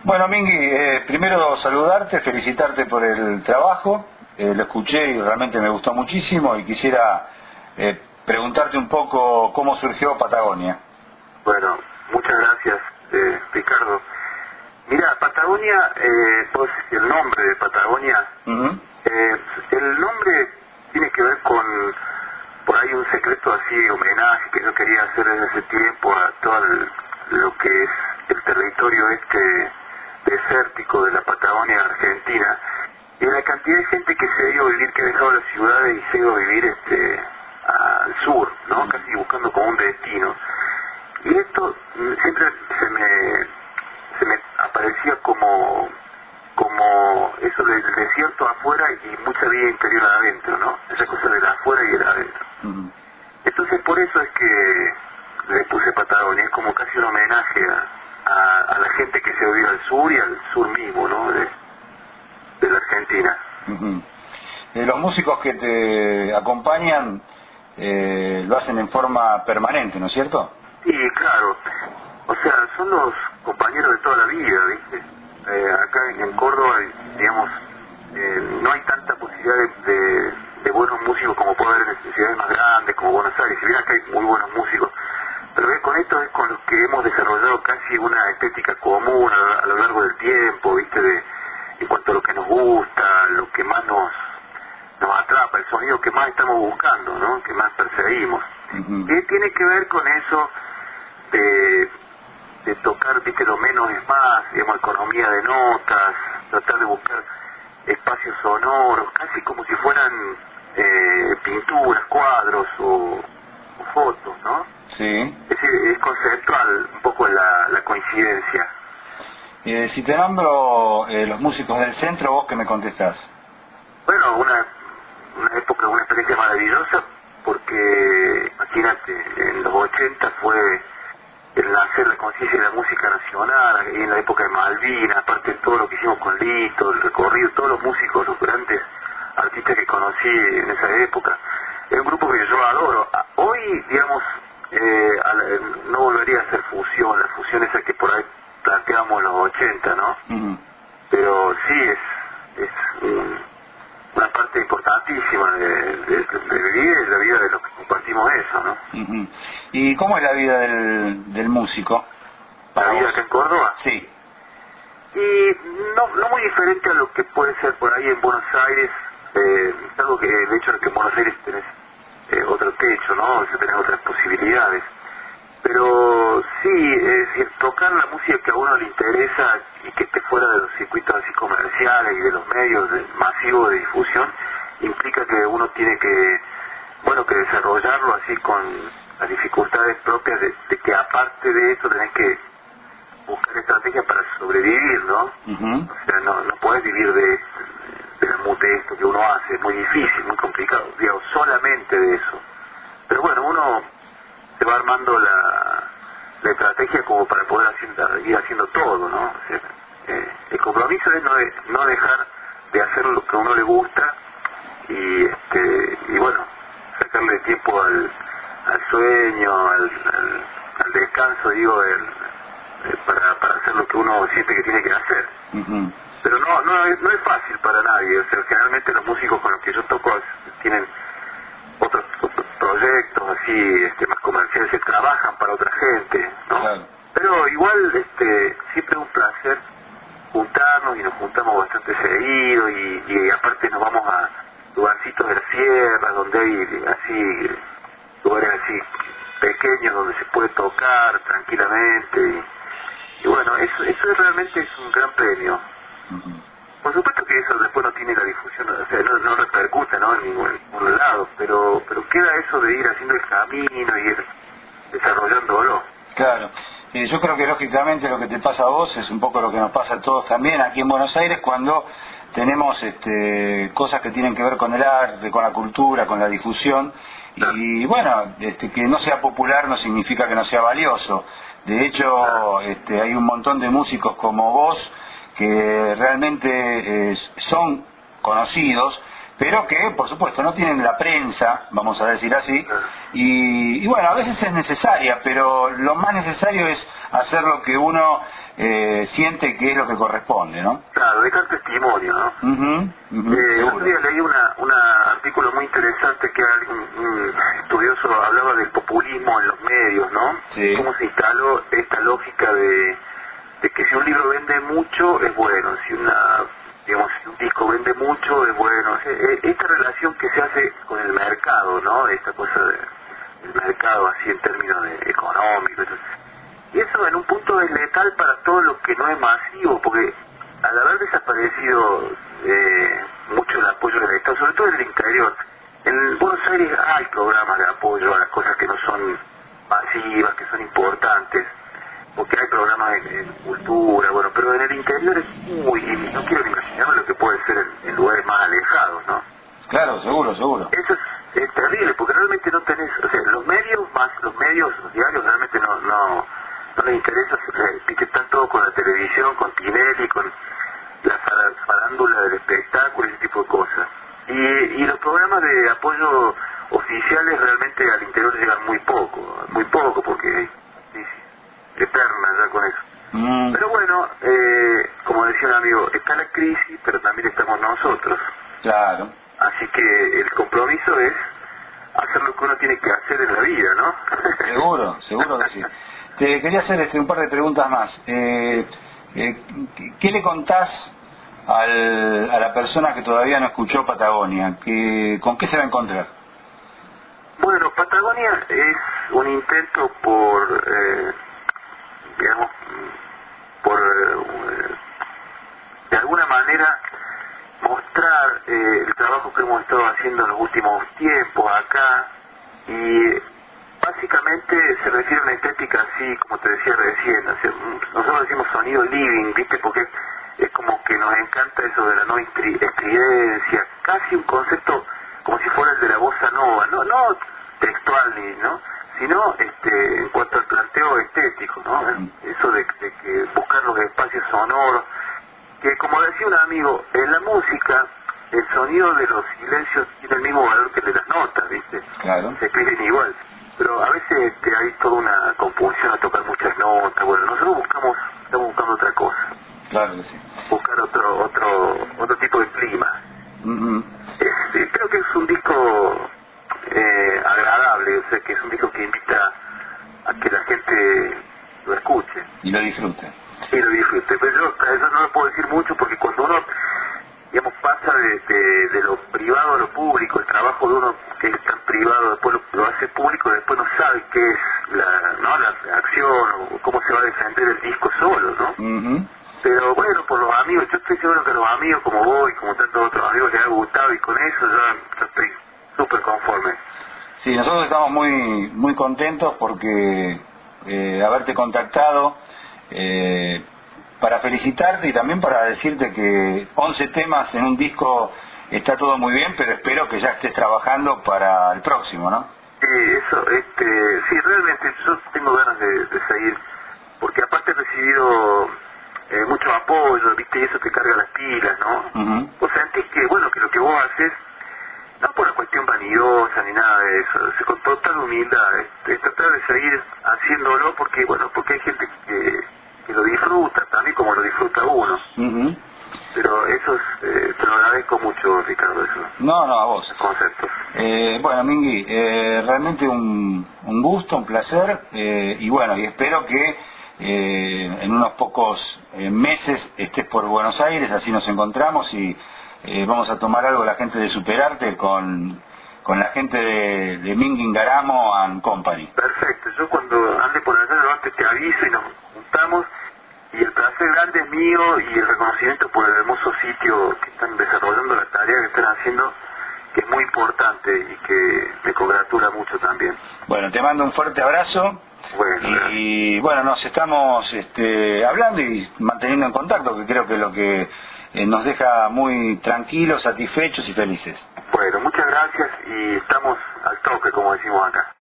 Bueno, Mingui, primero saludarte, felicitarte por el trabajo. Lo escuché y realmente me gustó muchísimo y quisiera preguntarte un poco cómo surgió Patagonia. Bueno, muchas gracias, Ricardo. Mira, Patagonia, pues el nombre de Patagonia, el nombre tiene que ver con, por ahí un secreto así, homenaje que yo quería hacer desde hace tiempo a todo lo que es el territorio desértico de la Patagonia Argentina, y la cantidad de gente que se ha ido a vivir, que ha dejado las ciudades y se ha ido a vivir al sur, ¿no? Casi buscando como un destino. Y esto siempre se me aparecía como eso del desierto afuera y mucha vida interior adentro, ¿no? Esa cosa del afuera y el adentro. Entonces por eso es que le puse Patagonia, es como casi un homenaje a la gente que se ha ido al sur y al sur mismo, ¿no? De la Argentina. Los músicos que te acompañan lo hacen en forma permanente, ¿no es cierto? Sí, claro. O sea, son los compañeros de toda la vida, ¿viste? Acá en Córdoba, digamos, no hay tanta posibilidad de buenos músicos como puede haber en ciudades más grandes, como Buenos Aires. Si bien acá hay muy buenos músicos, pero con esto es con los que hemos desarrollado casi una estética común a lo largo del tiempo, ¿viste? En cuanto a lo que nos gusta, lo que más nos atrapa, el sonido que más estamos buscando, ¿no? Que más perseguimos. ¿Qué tiene que ver con eso de tocar, viste, lo menos es más, digamos, economía de notas, tratar de buscar espacios sonoros, casi como si fueran pinturas, cuadros o fotos, ¿no? Sí. Es conceptual un poco la coincidencia. Si te nombro los músicos del centro, ¿vos qué me contestás? Bueno, una época, una experiencia maravillosa, porque, imagínate, en los 80 fue el nacer la conciencia de la música nacional, y en la época de Malvinas, aparte de todo lo que hicimos con Lito, el recorrido, todos los músicos, los grandes artistas que conocí en esa época. Es un grupo que yo adoro. Hoy, digamos, no volvería a hacer fusión, la fusión esa que por ahí planteamos en los 80, ¿no? Pero sí, es una parte importantísima de vivir, la vida de los que compartimos eso, ¿no? ¿Y cómo es la vida del músico? ¿La vida acá en Córdoba? Sí. Y no muy diferente a lo que puede ser por ahí en Buenos Aires, algo que de hecho que en Buenos Aires tenés otro techo, ¿no? O sea, tenés otras posibilidades. Pero sí, es decir, tocar la música que a uno le interesa y que esté fuera de los circuitos así comerciales y de los medios masivos de difusión, implica que uno tiene que desarrollarlo así con las dificultades propias de que aparte de eso tenés que buscar estrategias para sobrevivir, ¿no? O sea, no podés vivir de esto que uno hace, es muy difícil, muy complicado, digamos, solamente de eso. Pero bueno, uno se va armando la estrategia como para poder ir haciendo todo, ¿no? O sea, el compromiso es no dejar de hacer lo que a uno le gusta y bueno, sacarle tiempo al sueño, al descanso, digo, para hacer lo que uno siente que tiene que hacer. Pero no es fácil para nadie. O sea, generalmente los músicos con los que yo toco tienen otros proyectos así más comerciales, que trabajan para otra gente, ¿no? Claro. Pero igual siempre es un placer juntarnos, y nos juntamos bastante seguido, y aparte nos vamos a lugarcitos de la sierra donde hay así lugares así pequeños donde se puede tocar tranquilamente, y bueno, eso realmente es un gran premio. Por supuesto que eso después no tiene la difusión, o sea, no repercute, ¿no? En ningún lado, pero queda eso de ir haciendo el camino y ir desarrollándolo. Claro. Yo creo que lógicamente lo que te pasa a vos es un poco lo que nos pasa a todos también aquí en Buenos Aires, cuando tenemos cosas que tienen que ver con el arte, con la cultura, con la difusión, y bueno, que no sea popular no significa que no sea valioso. De hecho, hay un montón de músicos como vos que realmente son conocidos, pero que por supuesto no tienen la prensa, vamos a decir así, y bueno, a veces es necesaria, pero lo más necesario es hacer lo que uno siente que es lo que corresponde, ¿no? Claro, dejar testimonio, ¿no? El otro día leí un artículo muy interesante que un estudioso hablaba del populismo en los medios, ¿no? Sí. Cómo se instaló esta lógica de que si un libro vende mucho es bueno, si si un disco vende mucho es bueno. Esta relación que se hace con el mercado, ¿no? Esta cosa del mercado así en términos económicos. Y eso en un punto es letal para todo lo que no es masivo, porque al haber desaparecido mucho el apoyo del Estado, sobre todo en el interior, en Buenos Aires hay programas de apoyo a las cosas que no son masivas, que son importantes, porque hay programas en cultura, bueno, pero en el interior es no quiero ni imaginarme lo que puede ser en lugares más alejados, ¿no? Claro, seguro. Eso es terrible, porque realmente no tenés, o sea, los medios, los diarios realmente no les interesa, que están todos con la televisión, con Tinelli, con la farándula del espectáculo, ese tipo de cosas. Y los programas de apoyo oficiales realmente al interior llegan muy poco, porque eterna ya con eso. Pero bueno, como decía un amigo, está la crisis, pero también estamos nosotros. Claro. Así que el compromiso es hacer lo que uno tiene que hacer en la vida, ¿no? Seguro que sí. Te quería hacer un par de preguntas más. ¿Qué le contás a la persona que todavía no escuchó Patagonia? ¿Con qué se va a encontrar? Bueno, Patagonia es un intento por de alguna manera mostrar el trabajo que hemos estado haciendo en los últimos tiempos acá, y básicamente se refiere a una estética así, como te decía recién, o sea, nosotros decimos sonido living, ¿viste? Porque es como que nos encanta eso de la no estridencia, casi un concepto como si fuera el de la bossa nova, no textual ¿no? Sino en cuanto al planteo estético, ¿no? Eso de que buscar los espacios sonoros, que como decía un amigo, en la música el sonido de los silencios tiene el mismo valor que el de las notas, ¿viste? Claro. Se escriben igual, pero a veces hay toda una compulsión a tocar muchas notas. Bueno, nosotros estamos buscando otra cosa. Claro que sí. Buscar otro tipo de clima. Creo que es un disco agradable, o sea, que es un disco que invita a que la gente lo escuche. Y lo disfrute. Sí, lo disfrute. Pero yo eso no lo puedo decir mucho, porque cuando uno, digamos, pasa de lo privado a lo público, el trabajo de uno que es tan privado, después lo hace público, después no sabe qué es la acción o cómo se va a defender el disco solo, ¿no? Pero bueno, por los amigos, yo estoy seguro que a los amigos como vos y como tantos otros amigos les ha gustado, y con eso yo estoy súper conforme. Sí, nosotros estamos muy contentos porque haberte contactado, para felicitarte y también para decirte que 11 temas en un disco está todo muy bien, pero espero que ya estés trabajando para el próximo, ¿no? Sí, eso, sí, realmente yo tengo ganas de seguir, porque aparte he recibido mucho apoyo, ¿viste? Y eso te carga las pilas, ¿no? Vos sentís que, bueno, que lo que vos haces, no por una cuestión vanidosa ni nada de eso, con total humildad, tratar de seguir haciéndolo porque hay gente que lo disfruta también como lo disfruta uno. Pero eso te lo agradezco mucho, Ricardo, eso. No, a vos. Conceptos. Bueno, Mingui, realmente un gusto, un placer, y bueno, y espero que en unos pocos meses estés por Buenos Aires, así nos encontramos y vamos a tomar algo la gente de Superarte con la gente de Mingui Garamo and Company. Perfecto, yo cuando ande por allá antes te aviso y nos juntamos, y el placer grande es mío, y el reconocimiento por el hermoso sitio que están desarrollando, la tarea que están haciendo, que es muy importante y que me congratula mucho también. Bueno, te mando un fuerte abrazo. Bueno, y bueno, nos estamos hablando y manteniendo en contacto, que creo que es lo que nos deja muy tranquilos, satisfechos y felices. Bueno, muchas gracias y estamos al toque, como decimos acá.